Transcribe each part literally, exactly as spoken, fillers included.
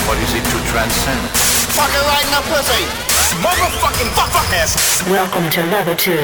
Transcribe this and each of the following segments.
What is it to transcend? Fuck it right in the pussy! Motherfucking fuck fuck ass! Welcome to Level two.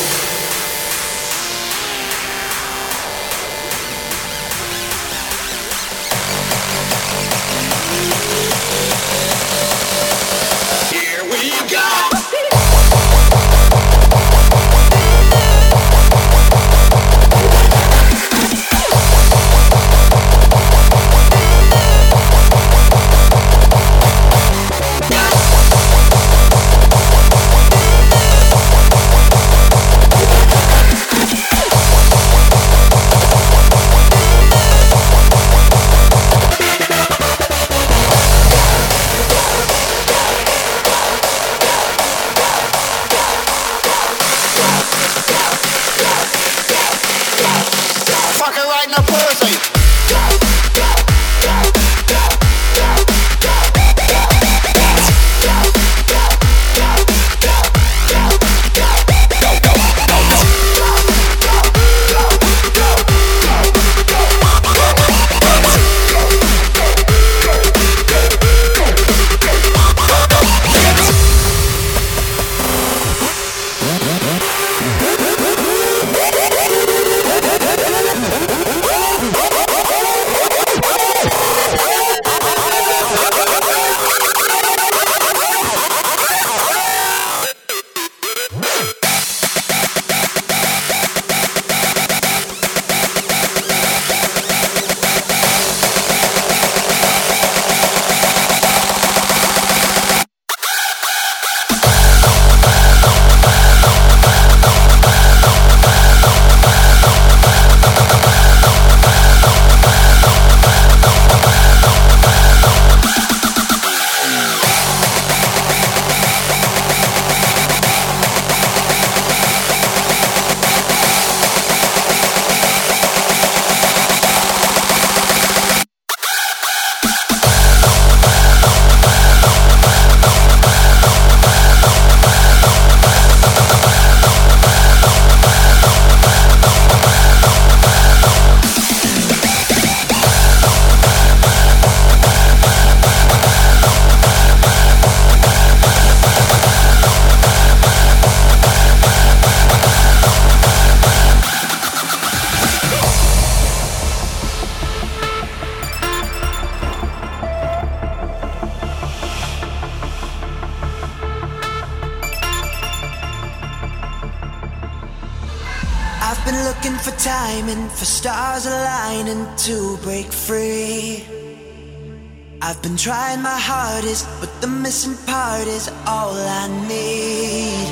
For stars aligning to break free. I've been trying my hardest, but the missing part is all I need.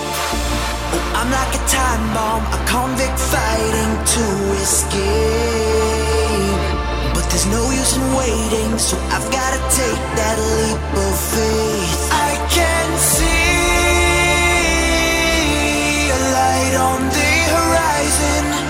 Oh, I'm like a time bomb, a convict fighting to escape. But there's no use in waiting, so I've gotta take that leap of faith. I can see a light on the horizon.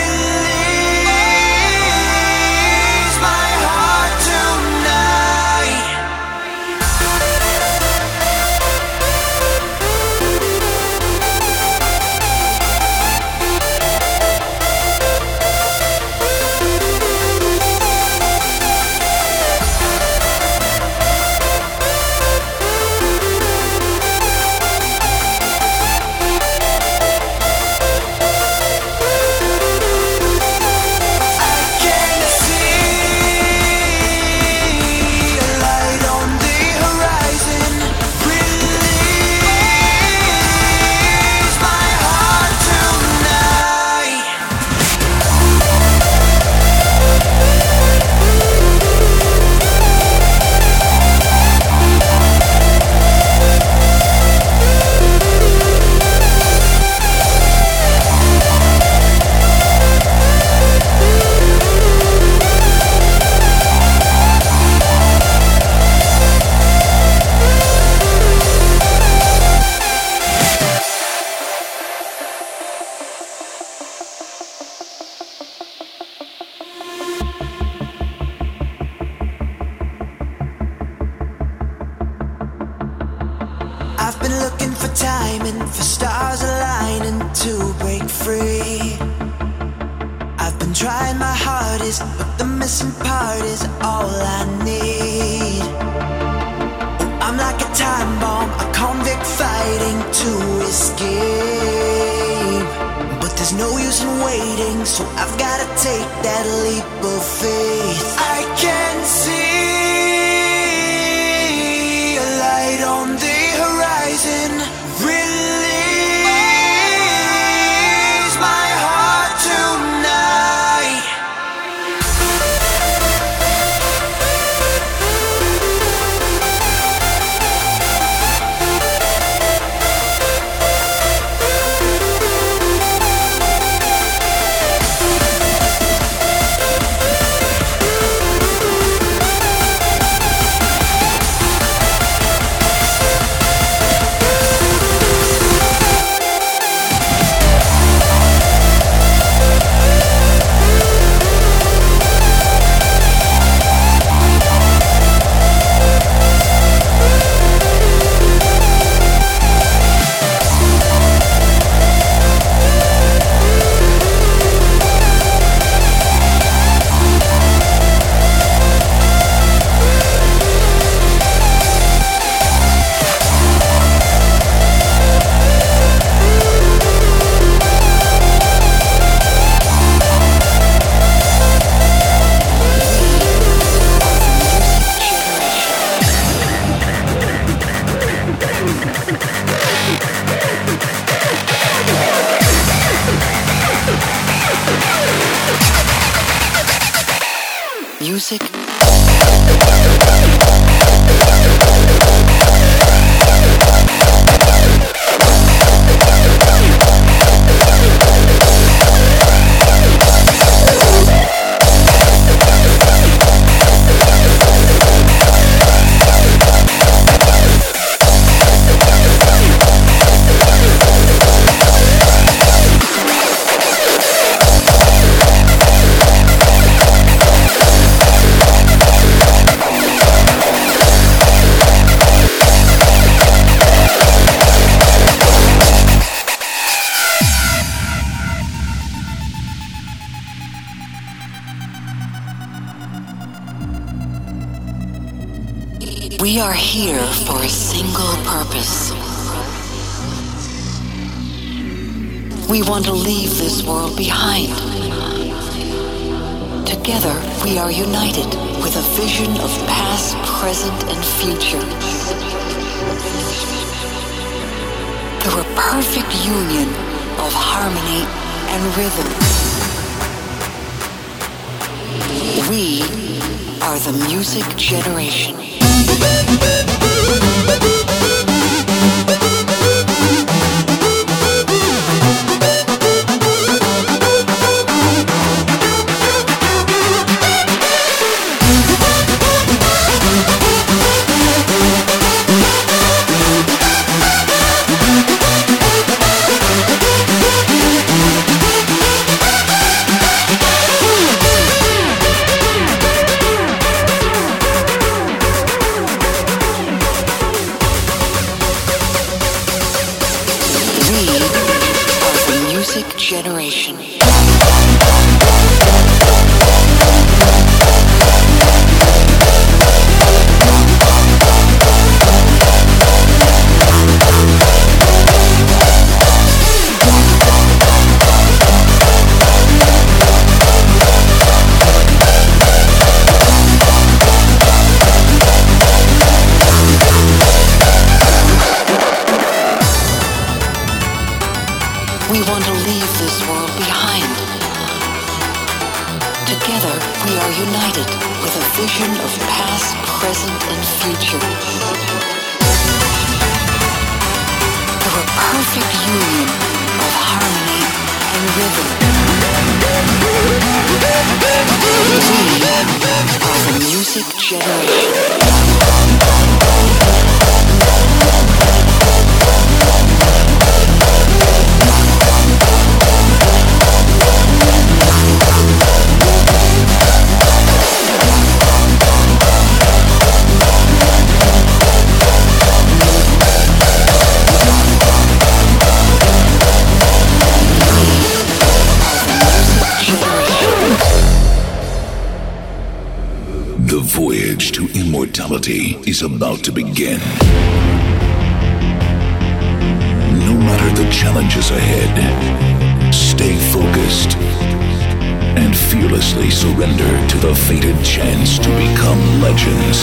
For stars aligning to break free. I've been trying my hardest, but the missing part is all I need. time bomb, a convict fighting to escape. But there's no use in waiting, so I've gotta take that leap of faith. I can see a light on the horizon. Release my heart tonight. Music. We are here for a single purpose. We want to leave this world behind. Together, we are united with a vision of past, present, and future. Through a perfect union of harmony and rhythm. We are the music generation. Generation. We want to leave this world behind. Together, we are united with a vision of past, present, and future. Through a perfect union of harmony and rhythm. We are the music generation. The voyage to immortality is about to begin. matter the challenges ahead, stay focused and fearlessly surrender to the fated chance to become legends.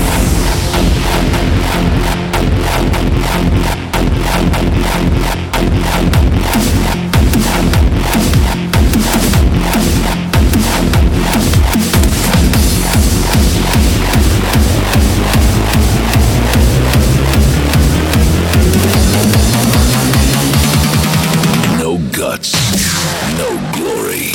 No guts, no glory.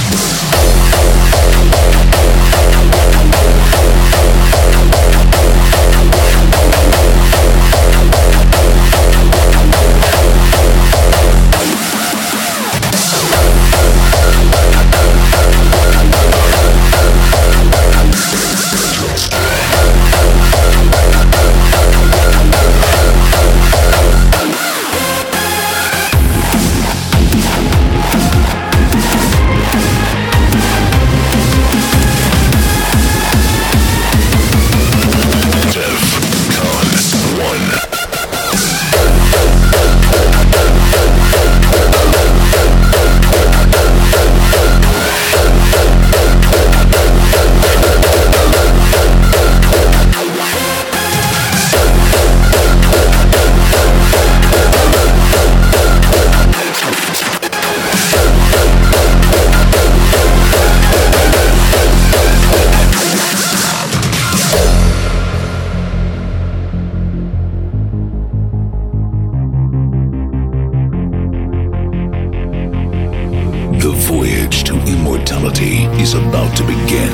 The voyage to immortality is about to begin.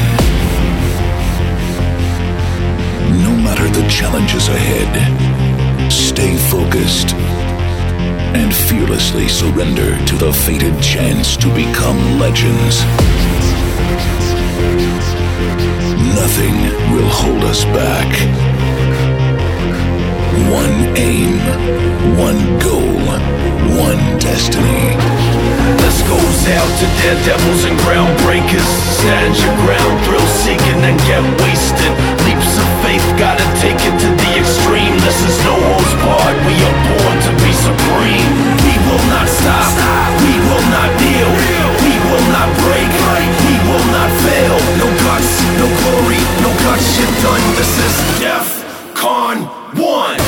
No matter the challenges ahead, stay focused and fearlessly surrender to the fated chance to become legends. Nothing will hold us back. One aim, one goal, one destiny. This goes out to daredevils and groundbreakers. Stand your ground, thrill seeking and get wasted. Leaps of faith, gotta take it to the extreme. This is no holds barred, we are born to be supreme. We will not stop, we will not kneel, we will not break, we will not fail. No guts, no glory, no guts, shit done. This is DEFCON one.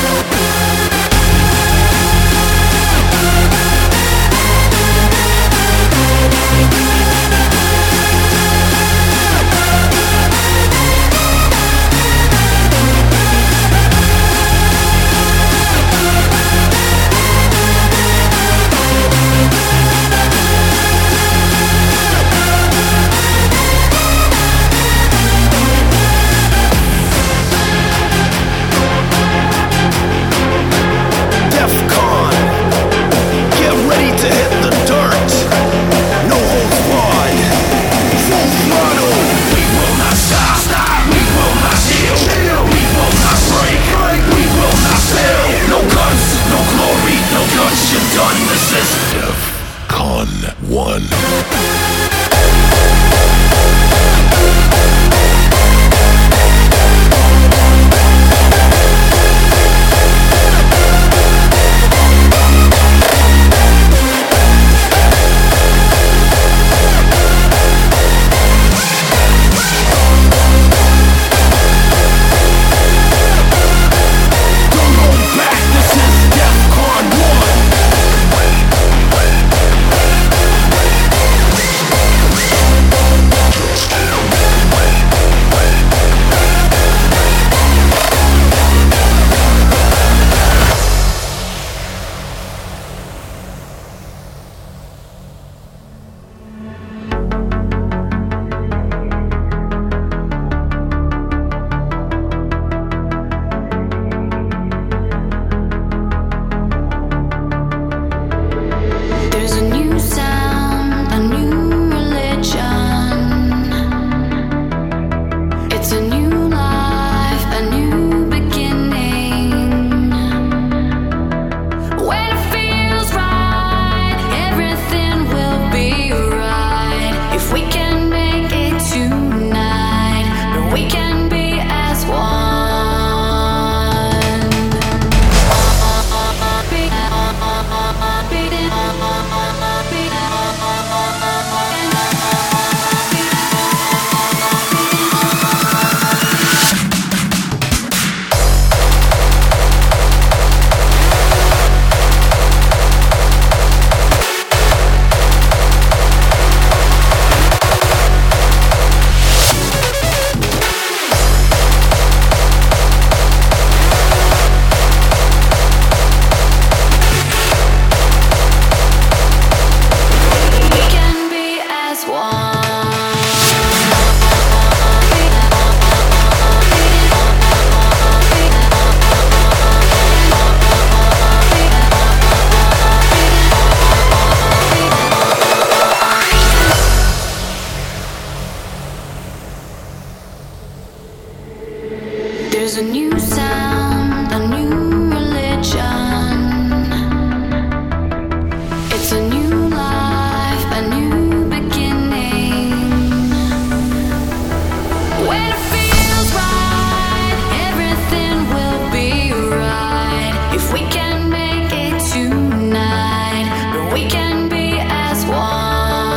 sound, a new religion. It's a new life, a new beginning. When it feels right, everything will be right. If we can make it tonight, we can be as one.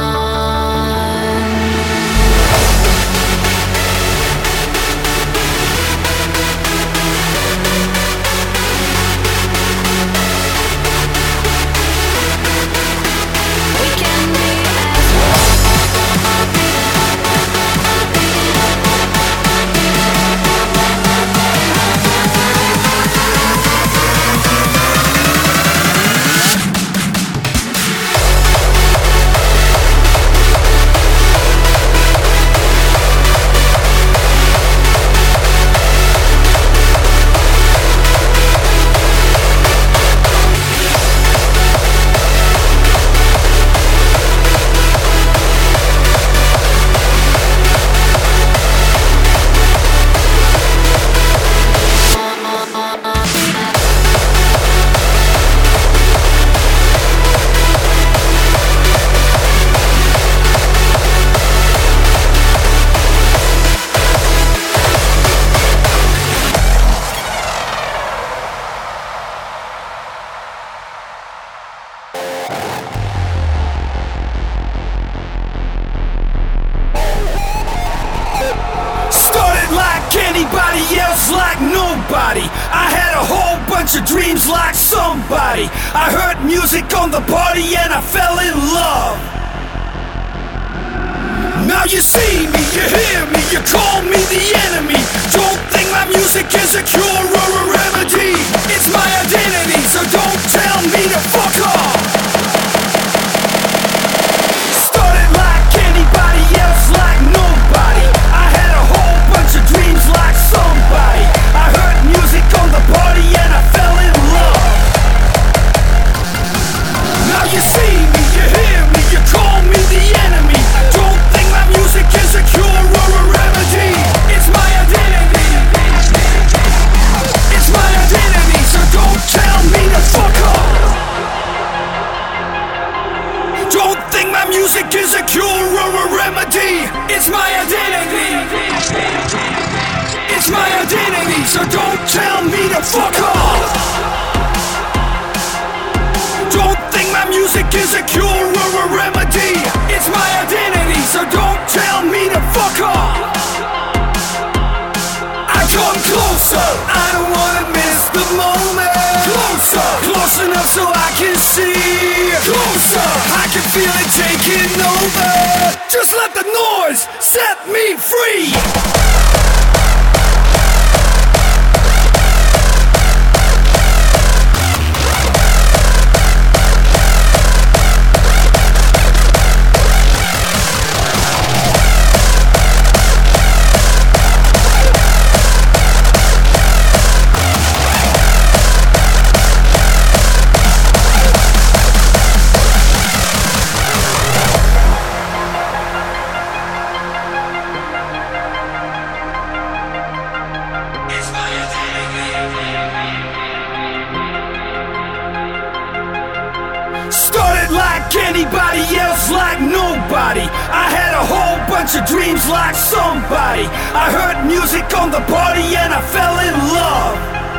Started like anybody else, like nobody. I had a whole bunch of dreams like somebody. I heard music on the party and I fell in love. Now you see me, you hear me, you call me the enemy. Don't think my music is a cure or a remedy. It's my identity, so don't tell me to fuck off. Started like anybody else, like nobody. I had a whole bunch of dreams like somebody. I heard music on the party and I fell in love. Now you see me, you hear me, you call me the enemy. Don't think my music is a cure or a remedy. It's my identity. It's my identity, so don't tell me to fuck off. Don't think my music is a cure or a remedy. It's my identity. It's my identity, so don't tell me to fuck off. Don't think my music is a cure or a remedy. It's my identity, so don't tell me to fuck off. I come closer, I don't wanna miss the moment. Closer, close enough so I can see. Closer, I can feel it taking over. Just let the noise set me free. Anybody else, like nobody. I had a whole bunch of dreams like somebody. I heard music on the party and I fell in love.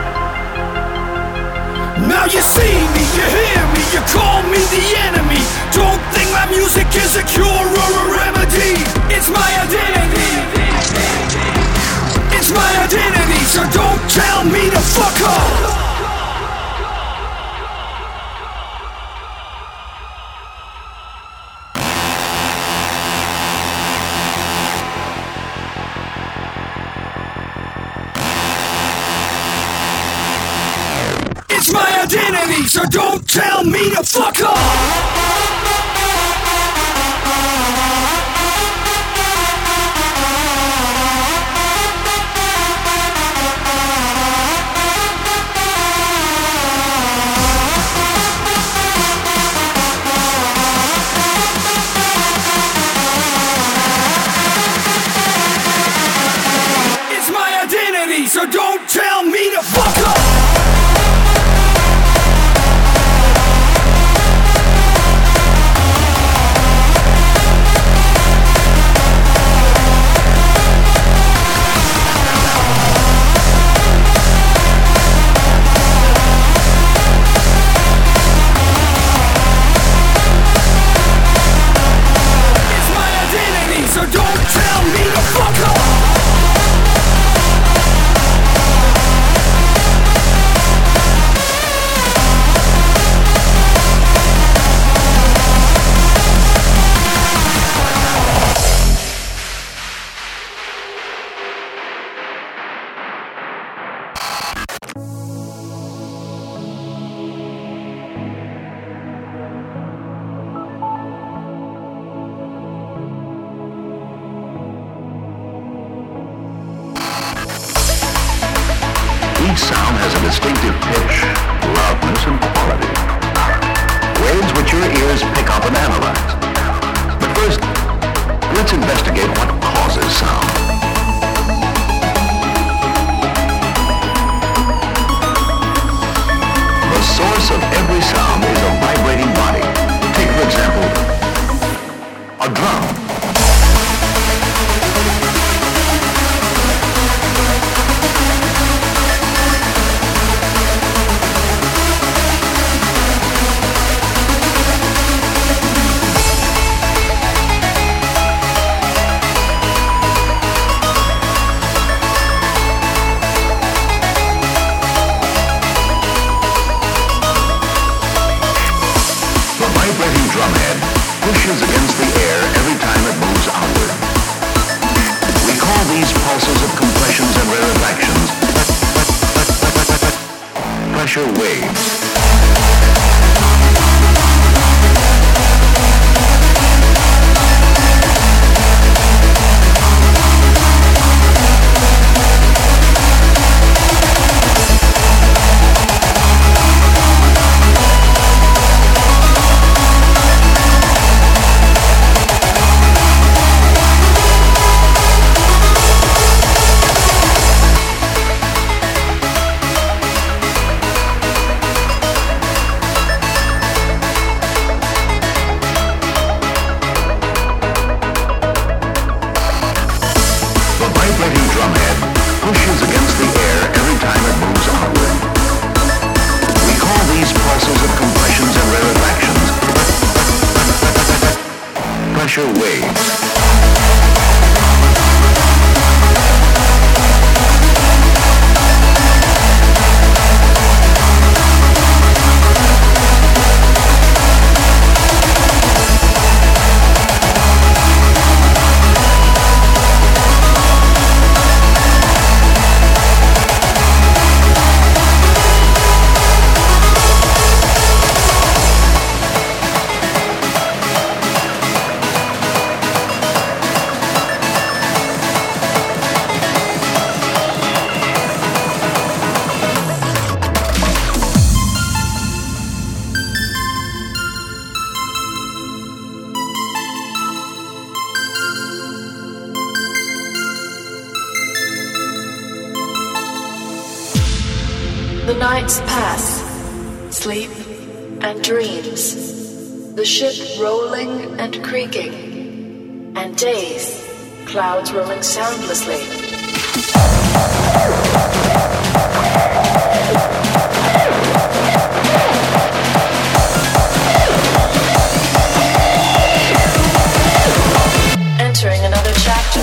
Now you see me, you hear me, you call me the enemy. Don't think my music is a cure or a remedy. It's my identity. It's my identity, so don't tell me to fuck off. It's my identity, so don't tell me to fuck off. So don't tell me Each sound has a distinctive pitch, loudness, and quality. Waves which your ears pick up and analyze. But first, let's investigate what causes sound. The source of every sound is a vibrating body. Take, for example, a drum. Drumhead pushes against the air every time it moves outward. We call these pulses of compressions and rarefactions pressure waves. Pressure waves. The nights pass, sleep and dreams, the ship rolling and creaking, and days, clouds rolling soundlessly. Entering another chapter.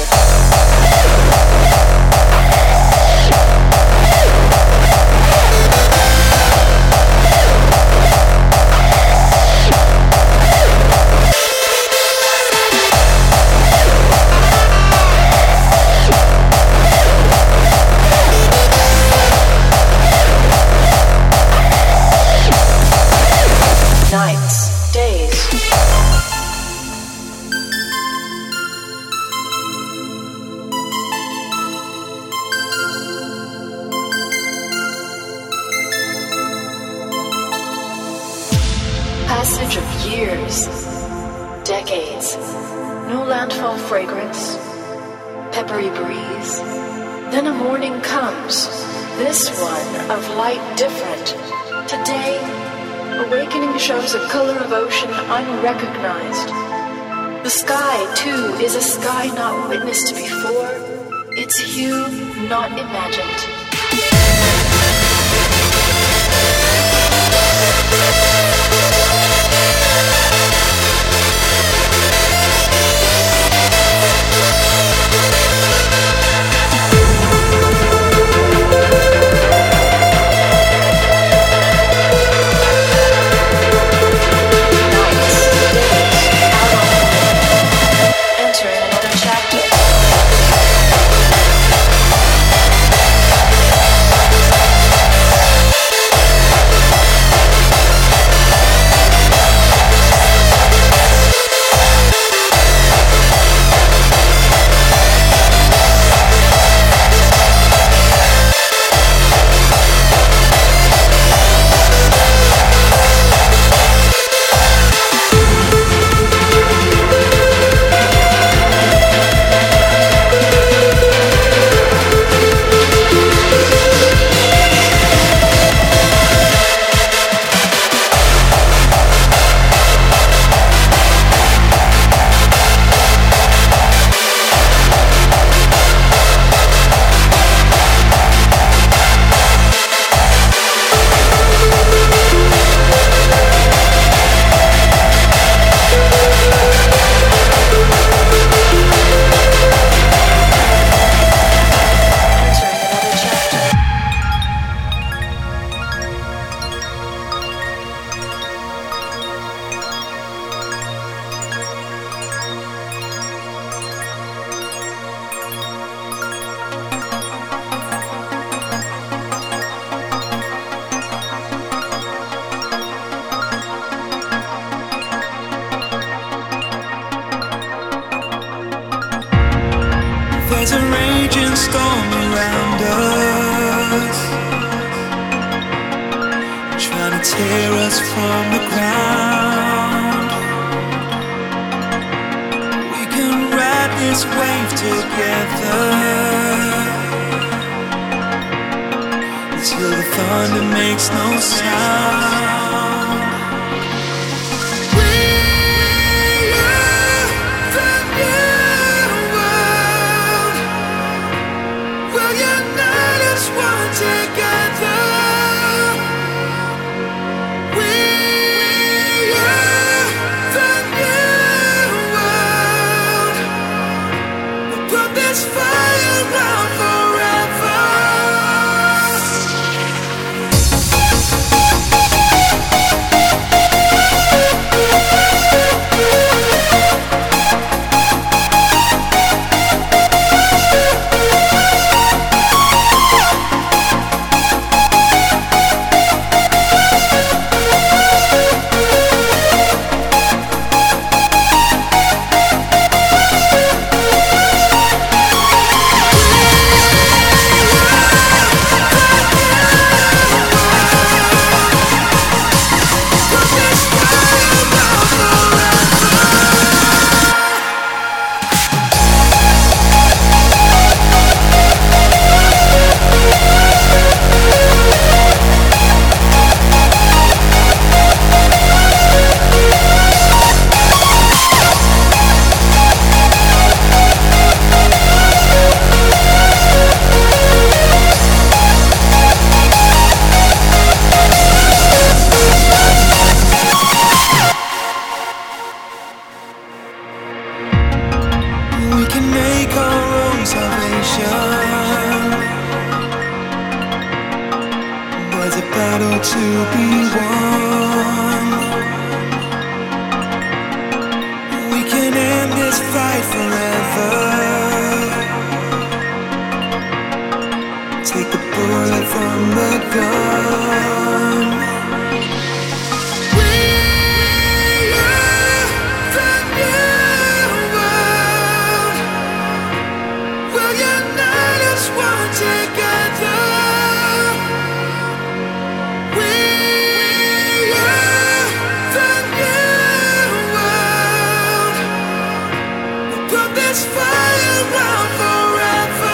Nights, days. Passage of years, decades, no landfall fragrance, peppery breeze. Then a morning comes, this one of light different. Today, awakening shows a color of ocean unrecognized. The sky, too, is a sky not witnessed before, its hue not imagined. Entering another chapter. storm around us, trying to tear us from the ground. We can ride this wave together until the thunder makes no sound. We are the new world. We'll unite as one together. We are the new world. We'll put this fire out forever. We can make our own salvation. There's a battle to be won. We can end this fight forever. Take the bullet from the gun. We are the new world. We'll unite as one together. We are the new world. We'll put this fire out forever.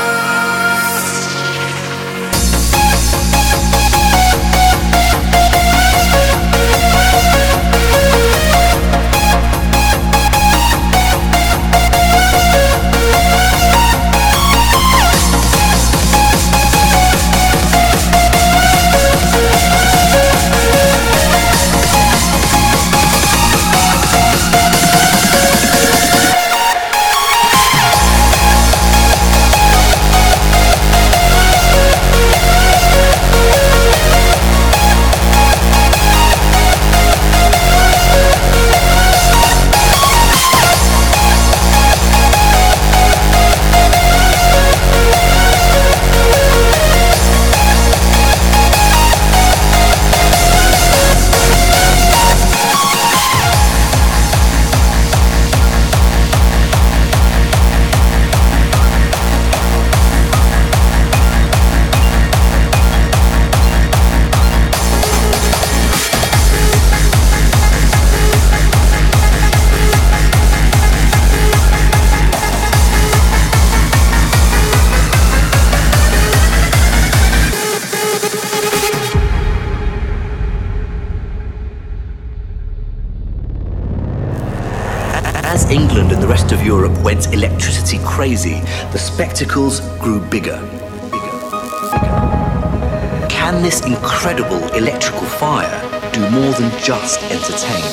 As England and the rest of Europe went electricity crazy, the spectacles grew bigger. bigger, bigger. Can this incredible electrical fire do more than just entertain?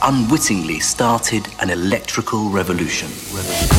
unwittingly started an electrical revolution. revolution.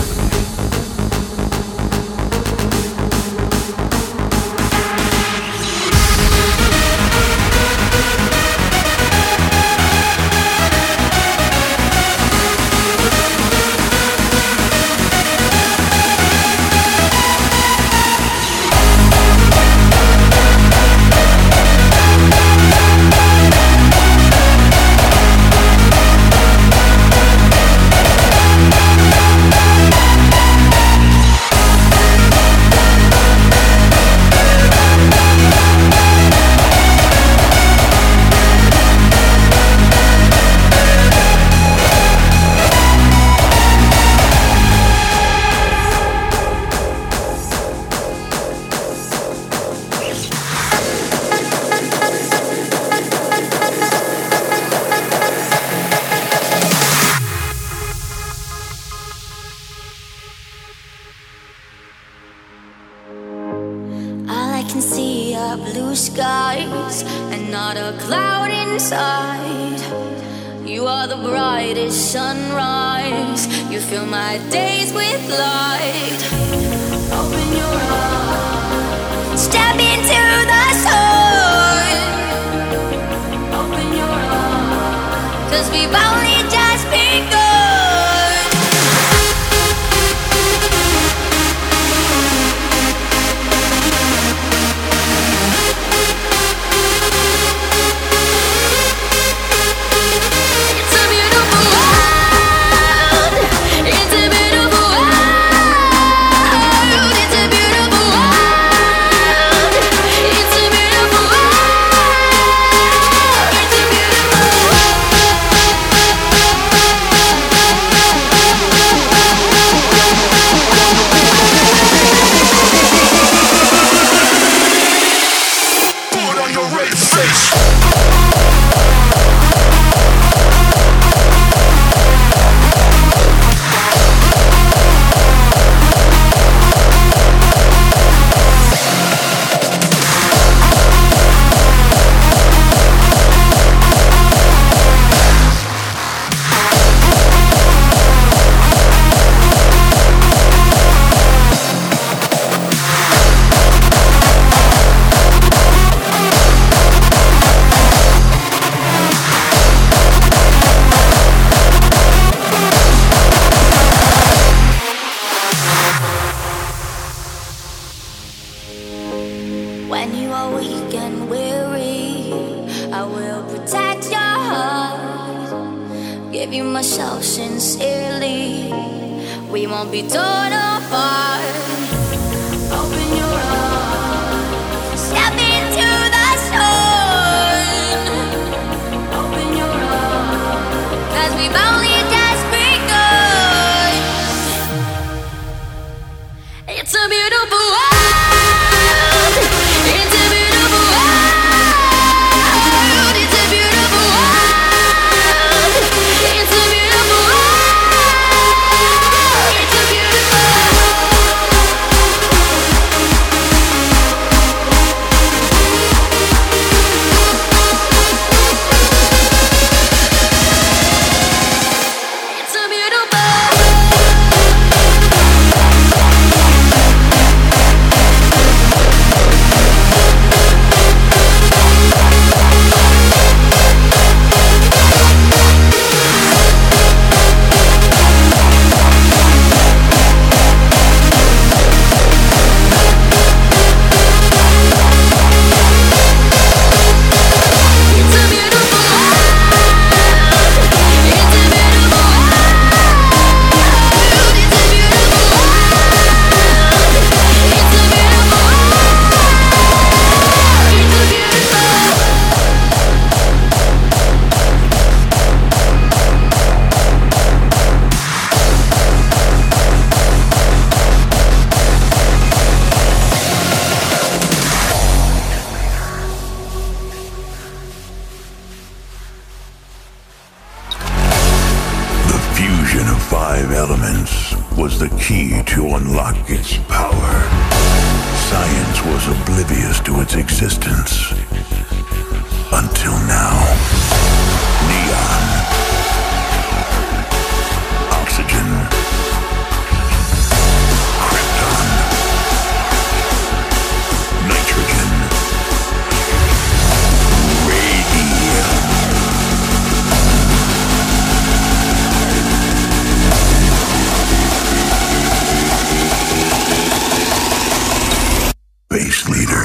was the key to unlock its power. Science was oblivious to its existence. Until now. Neon. Space Leader.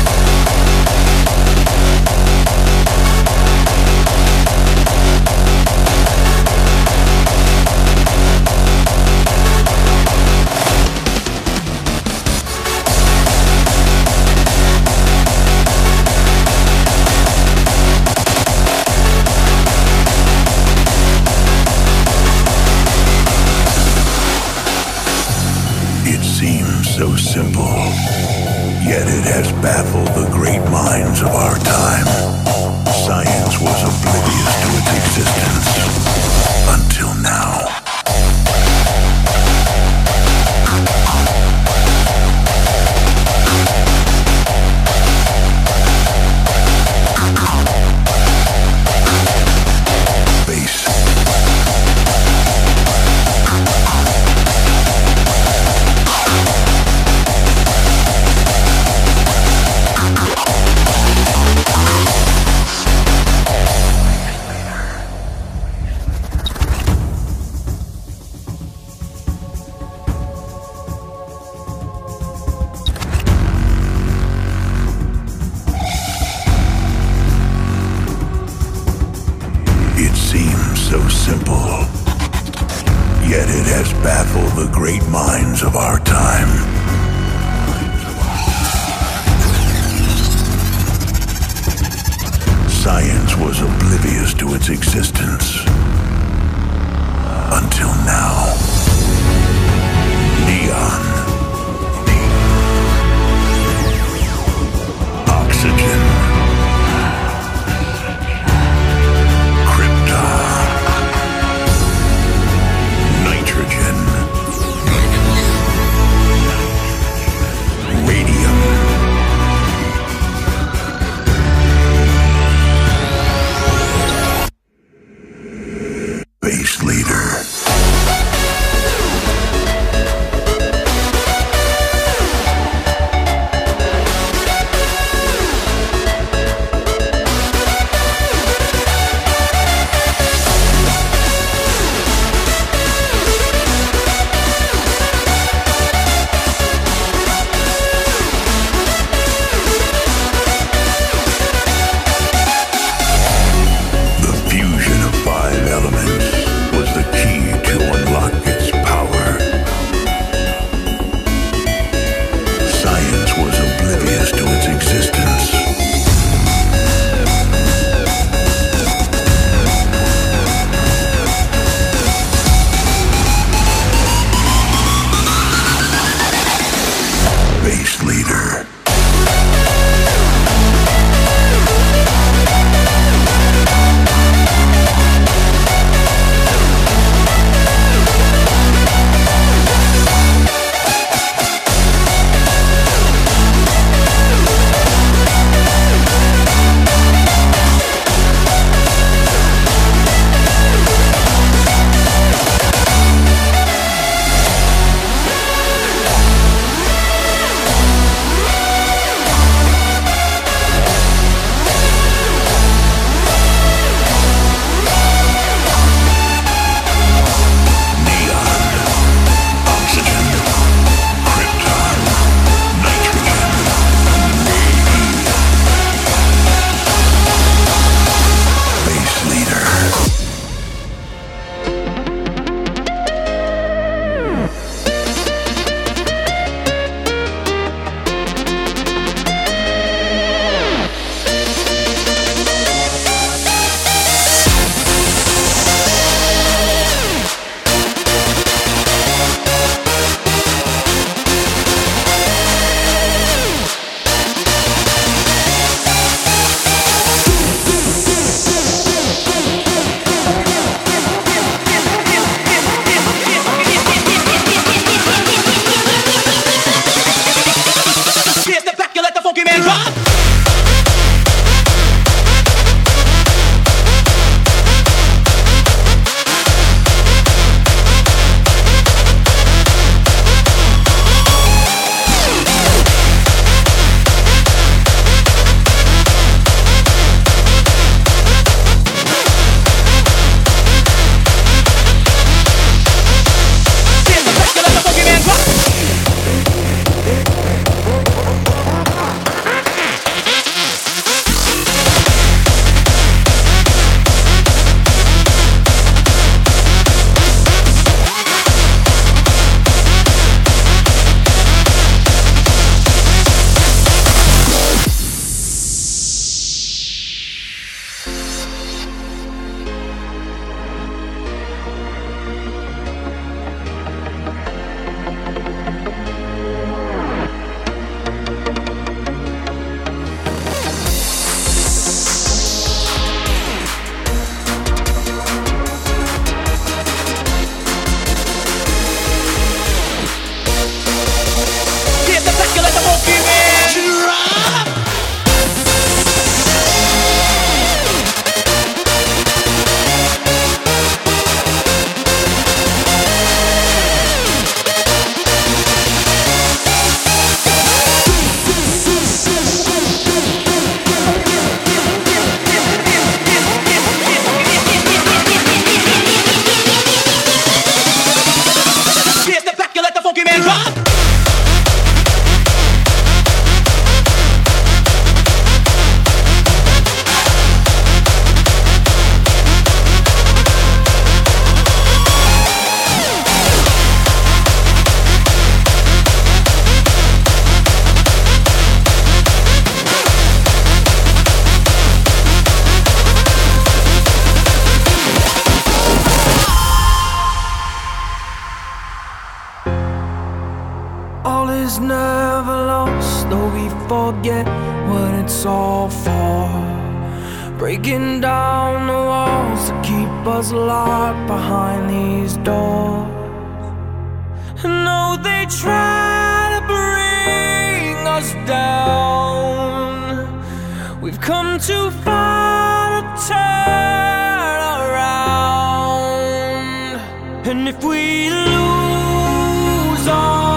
So simple, yet it has baffled the great minds of our time. Science was oblivious to its existence until now. Of our time. Science was oblivious to its existence until now. Neon. Oxygen. Krypton. Nitrogen. Radium. Space Leader. Stand by. All is never lost, though we forget what it's all for. Breaking down the walls to keep us locked behind these doors. And though they try to bring us down, we've come too far to turn around. And if we lose our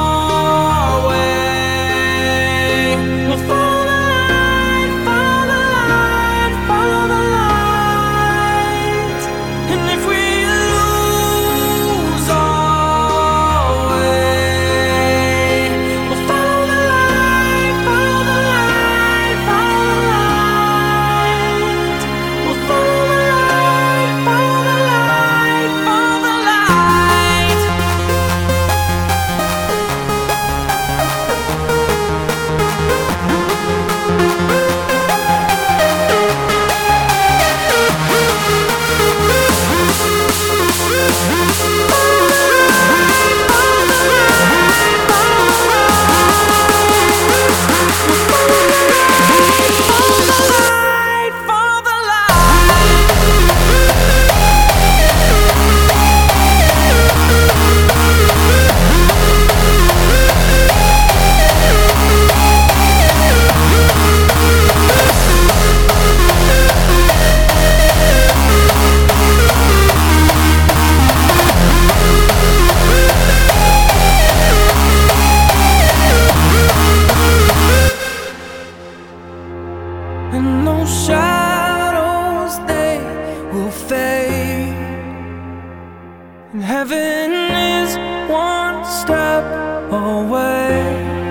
and those shadows, they will fade, and heaven is one step away.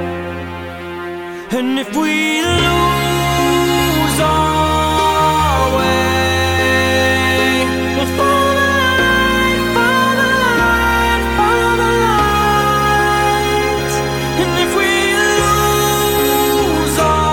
And if we lose our way, we'll follow the light, follow the light, follow the light. And if we lose our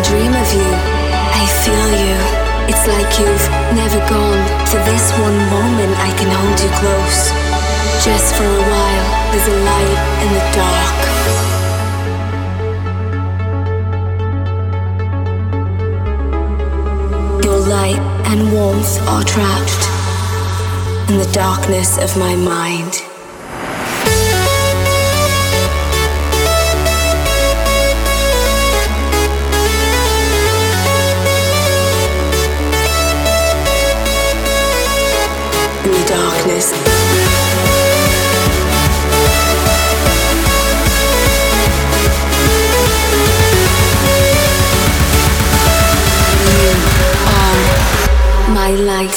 dream of you. I feel you. It's like you've never gone. For this one moment I can hold you close. Just for a while, there's a light in the dark. Your light and warmth are trapped in the darkness of my mind. In the darkness. You are my light.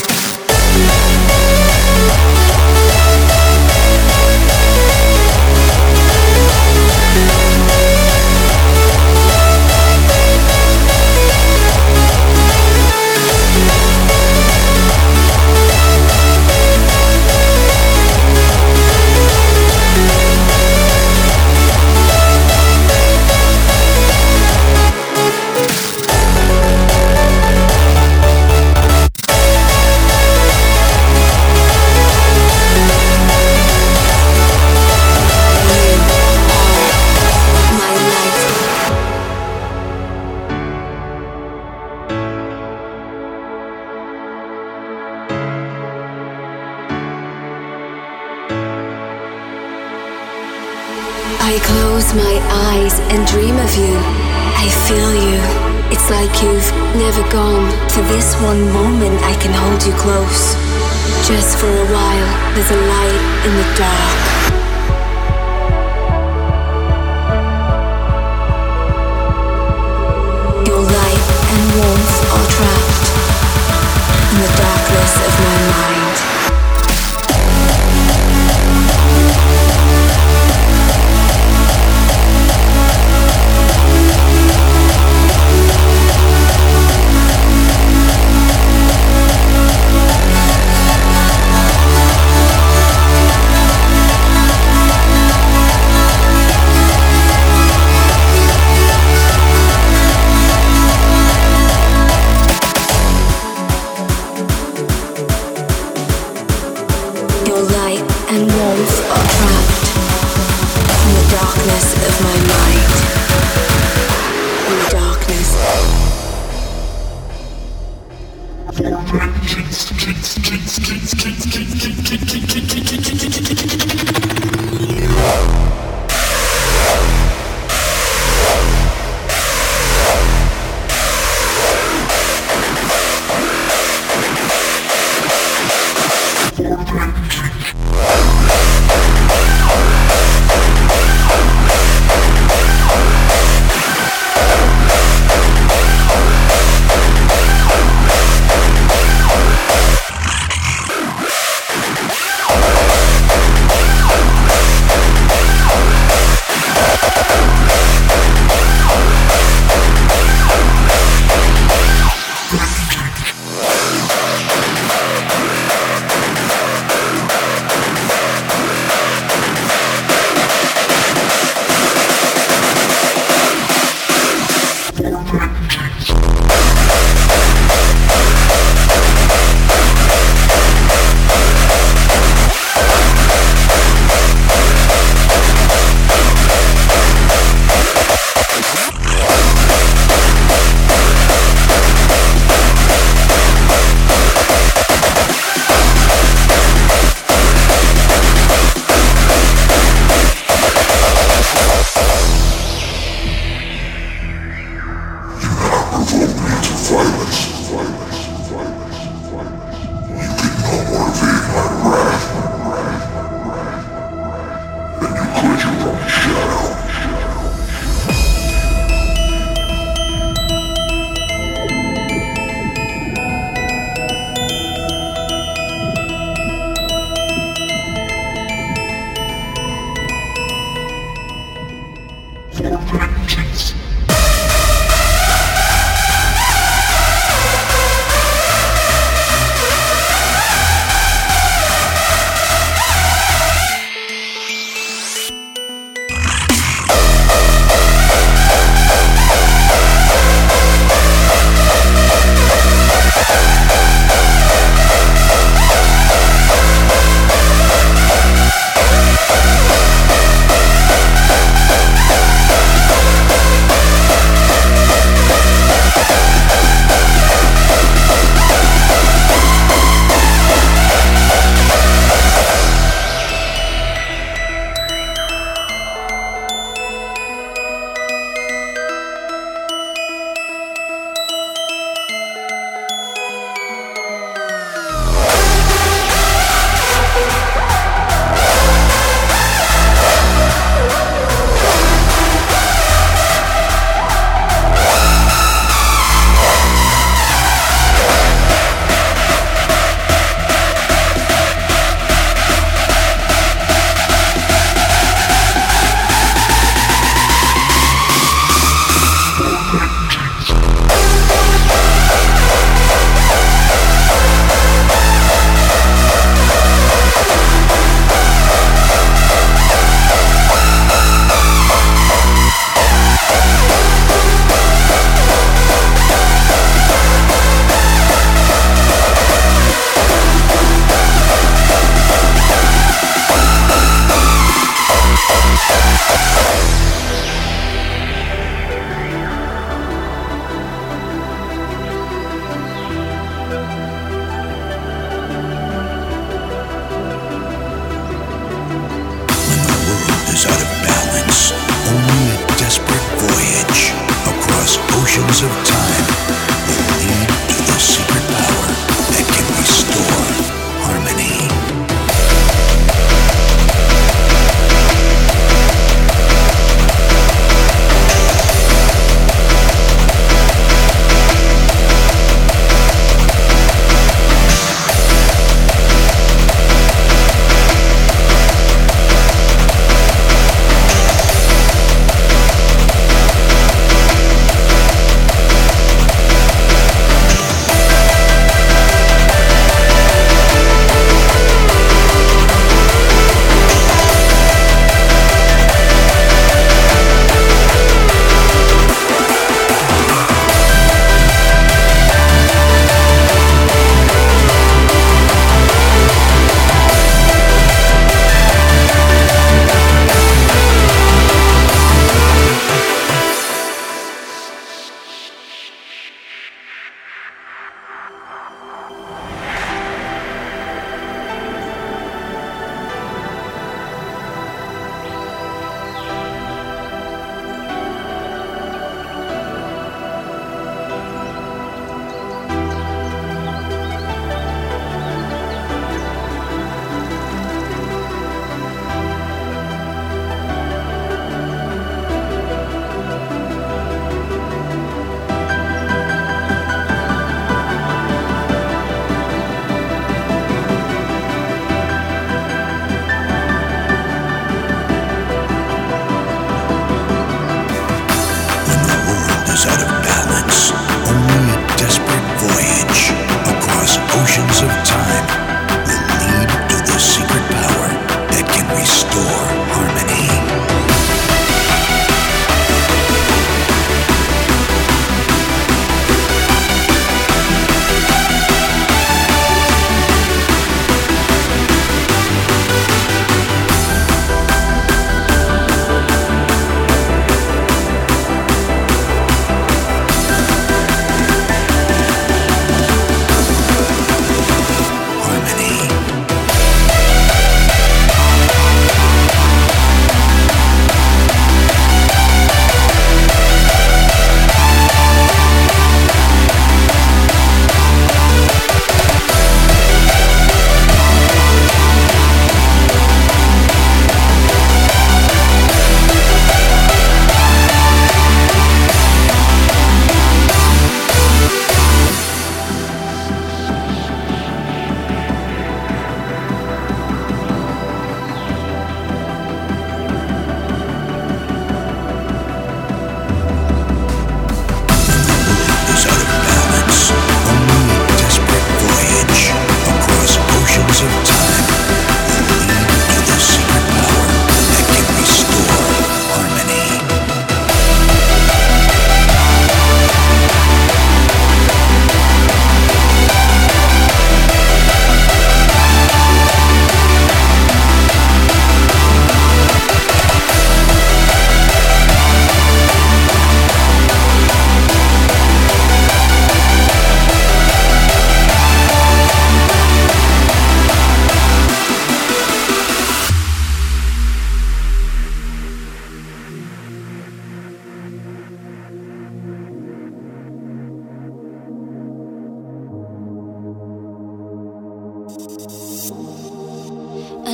I close my eyes and dream of you. I feel you. It's like you've never gone. For this one moment I can hold you close. Just for a while, there's a light in the dark. Your light and warmth are trapped in the darkness of my mind. Of my mind, in the darkness.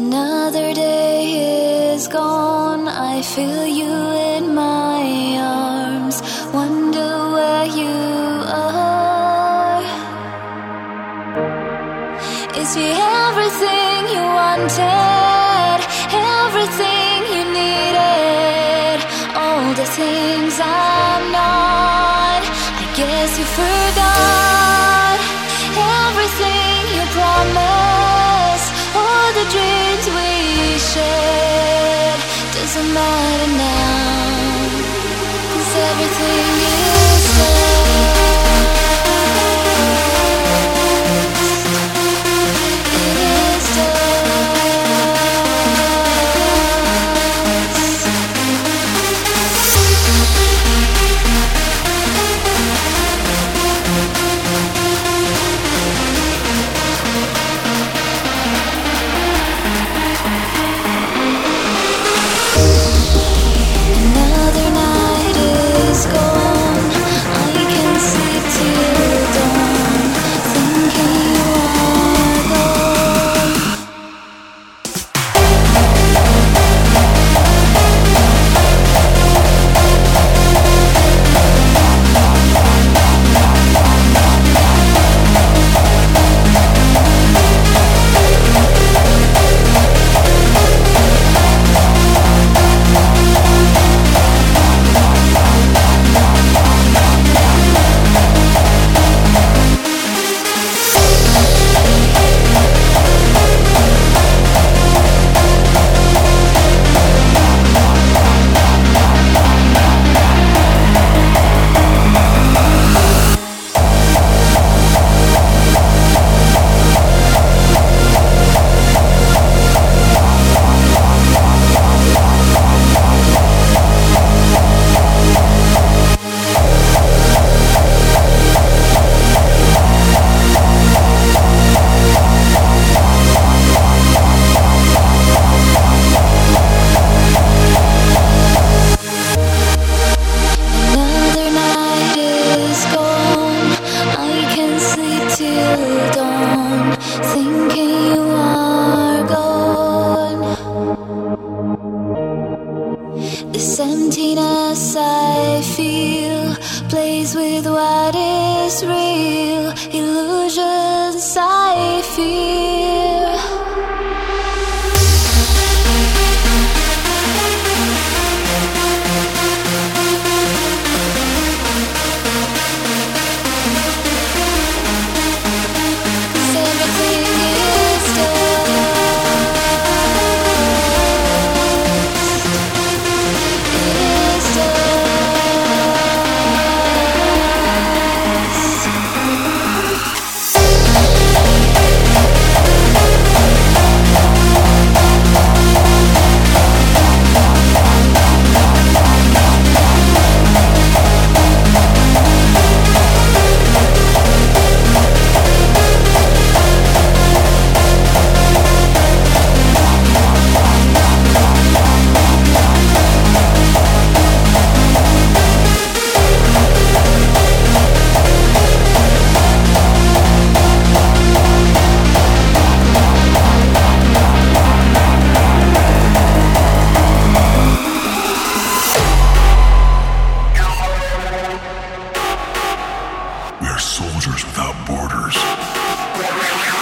Another day is gone. I feel you in my arms. Wonder where you are. Is he everything you wanted? Everything you needed? All the things I'm not. I guess you forgot everything you promised. All the dreams we shared. Doesn't matter now, 'cause everything is lost. It is lost. Another night is gone. I can sleep till dawn, thinking you are gone. Another night is gone. I can sleep till dawn, thinking you are gone. This emptiness I feel plays with what is real. Illusions I fear. Everything is lost. It is We are soldiers without borders.